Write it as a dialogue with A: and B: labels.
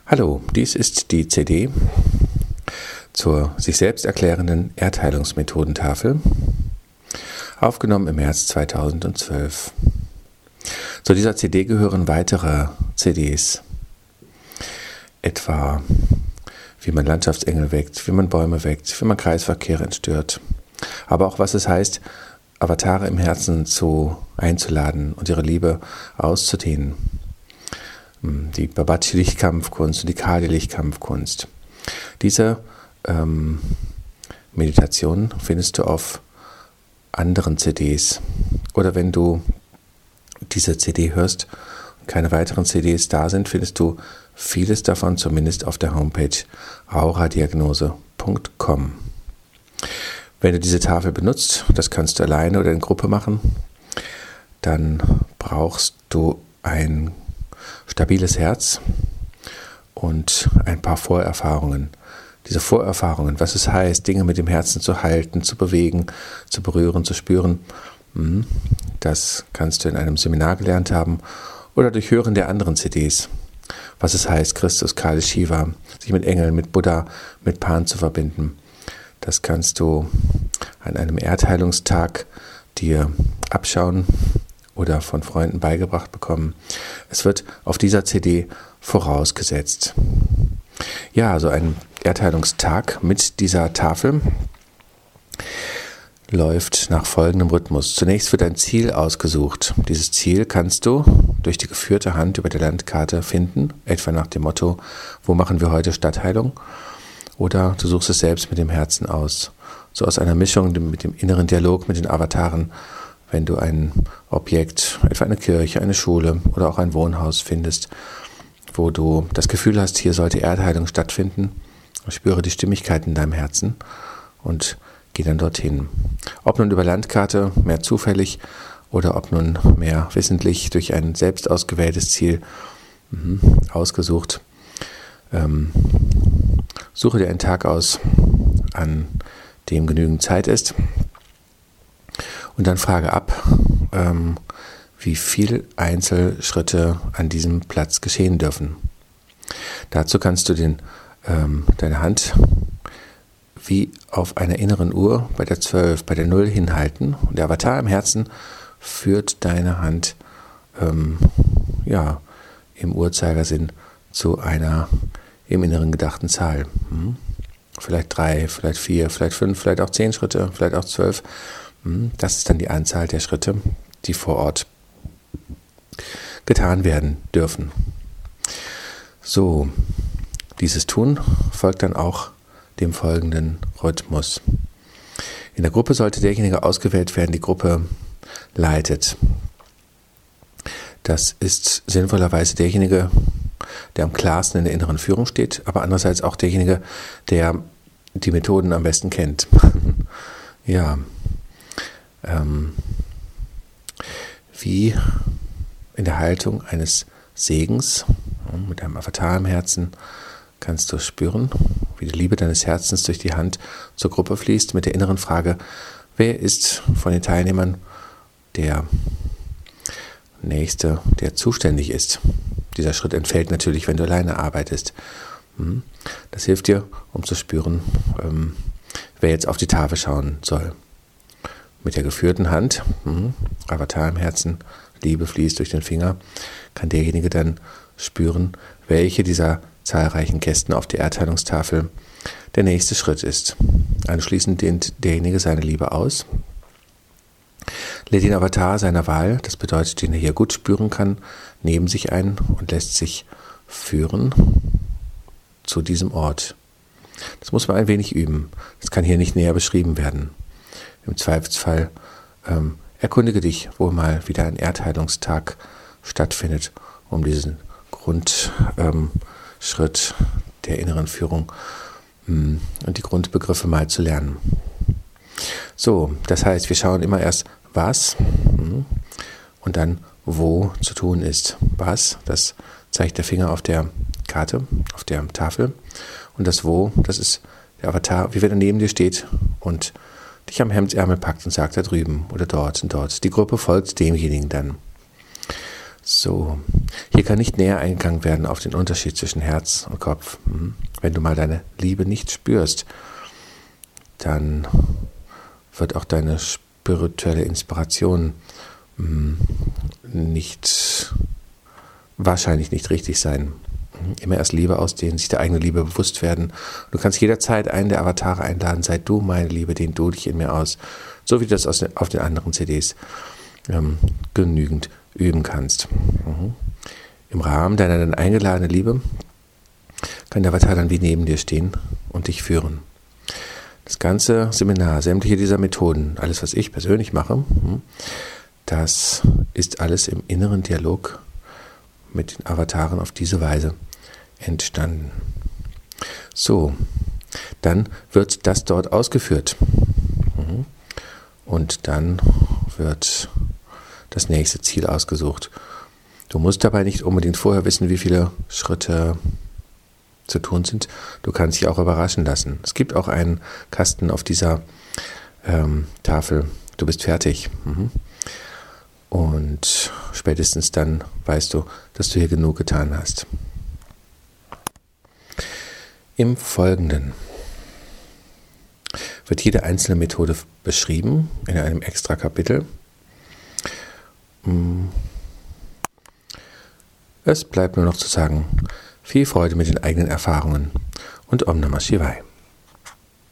A: Hallo, dies ist die CD zur sich selbst erklärenden Erdheilungsmethodentafel, aufgenommen im März 2012. Zu dieser CD gehören weitere CDs, etwa wie man Landschaftsengel weckt, wie man Bäume weckt, wie man Kreisverkehre entstört, aber auch was es heißt, Avatare im Herzen einzuladen und ihre Liebe auszudehnen. Die Babaji-Lichtkampfkunst und die Kali-Lichtkampfkunst. Diese Meditationen findest du auf anderen CDs. Oder wenn du diese CD hörst und keine weiteren CDs da sind, findest du vieles davon zumindest auf der Homepage auradiagnose.com. Wenn du diese Tafel benutzt, das kannst du alleine oder in Gruppe machen, dann brauchst du ein stabiles Herz und ein paar Vorerfahrungen. Diese Vorerfahrungen, was es heißt, Dinge mit dem Herzen zu halten, zu bewegen, zu berühren, zu spüren, das kannst du in einem Seminar gelernt haben oder durch Hören der anderen CDs. Was es heißt, Christus, Kali, Shiva, sich mit Engeln, mit Buddha, mit Pan zu verbinden. Das kannst du an einem Erdheilungstag dir abschauen oder von Freunden beigebracht bekommen. Es wird auf dieser CD vorausgesetzt. Ja, also ein Erdheilungstag mit dieser Tafel läuft nach folgendem Rhythmus. Zunächst wird ein Ziel ausgesucht. Dieses Ziel kannst du durch die geführte Hand über der Landkarte finden, etwa nach dem Motto, wo machen wir heute Stadtheilung? Oder du suchst es selbst mit dem Herzen aus. So aus einer Mischung mit dem inneren Dialog mit den Avataren. Wenn du ein Objekt, etwa eine Kirche, eine Schule oder auch ein Wohnhaus findest, wo du das Gefühl hast, hier sollte Erdheilung stattfinden, spüre die Stimmigkeit in deinem Herzen und geh dann dorthin. Ob nun über Landkarte, mehr zufällig, oder ob nun mehr wissentlich durch ein selbst ausgewähltes Ziel ausgesucht, suche dir einen Tag aus, an dem genügend Zeit ist. Und dann frage ab, wie viele Einzelschritte an diesem Platz geschehen dürfen. Dazu kannst du deine Hand wie auf einer inneren Uhr bei der 12, bei der 0 hinhalten. Und der Avatar im Herzen führt deine Hand im Uhrzeigersinn zu einer im Inneren gedachten Zahl. Vielleicht 3, vielleicht 4, vielleicht 5, vielleicht auch 10 Schritte, vielleicht auch 12. Das ist dann die Anzahl der Schritte, die vor Ort getan werden dürfen. So, dieses Tun folgt dann auch dem folgenden Rhythmus. In der Gruppe sollte derjenige ausgewählt werden, die Gruppe leitet. Das ist sinnvollerweise derjenige, der am klarsten in der inneren Führung steht, aber andererseits auch derjenige, der die Methoden am besten kennt. Ja. Wie in der Haltung eines Segens, mit einem Avatar im Herzen, kannst du spüren, wie die Liebe deines Herzens durch die Hand zur Gruppe fließt, mit der inneren Frage, wer ist von den Teilnehmern der Nächste, der zuständig ist. Dieser Schritt entfällt natürlich, wenn du alleine arbeitest. Das hilft dir, um zu spüren, wer jetzt auf die Tafel schauen soll. Mit der geführten Hand, Avatar im Herzen, Liebe fließt durch den Finger, kann derjenige dann spüren, welche dieser zahlreichen Kästen auf der Erdheilungstafel der nächste Schritt ist. Anschließend dehnt derjenige seine Liebe aus, lädt den Avatar seiner Wahl, das bedeutet, den er hier gut spüren kann, neben sich ein und lässt sich führen zu diesem Ort. Das muss man ein wenig üben. Das kann hier nicht näher beschrieben werden. Im Zweifelsfall erkundige dich, wo mal wieder ein Erdheilungstag stattfindet, um diesen Grundschritt der inneren Führung und die Grundbegriffe mal zu lernen. So, das heißt, wir schauen immer erst, was und dann wo zu tun ist. Was, das zeigt der Finger auf der Karte, auf der Tafel. Und das wo, das ist der Avatar, wie wenn er neben dir steht und dich am Hemdsärmel packt und sagt, da drüben oder dort und dort. Die Gruppe folgt demjenigen dann. So, hier kann nicht näher eingegangen werden auf den Unterschied zwischen Herz und Kopf. Wenn du mal deine Liebe nicht spürst, dann wird auch deine spirituelle Inspiration wahrscheinlich nicht richtig sein. Immer erst Liebe ausdehnen, sich der eigenen Liebe bewusst werden. Du kannst jederzeit einen der Avatare einladen, sei du meine Liebe, dehn du dich in mir aus, so wie du das auf den anderen CDs genügend üben kannst. Im Rahmen deiner dann eingeladenen Liebe kann der Avatar dann wie neben dir stehen und dich führen. Das ganze Seminar, sämtliche dieser Methoden, alles, was ich persönlich mache, das ist alles im inneren Dialog mit den Avataren auf diese Weise entstanden. So, dann wird das dort ausgeführt. Und dann wird das nächste Ziel ausgesucht. Du musst dabei nicht unbedingt vorher wissen, wie viele Schritte zu tun sind. Du kannst dich auch überraschen lassen. Es gibt auch einen Kasten auf dieser Tafel. Du bist fertig. Und spätestens dann weißt du, dass du hier genug getan hast. Im Folgenden wird jede einzelne Methode beschrieben in einem extra Kapitel. Es bleibt nur noch zu sagen, viel Freude mit den eigenen Erfahrungen und Om Namah Shivaya.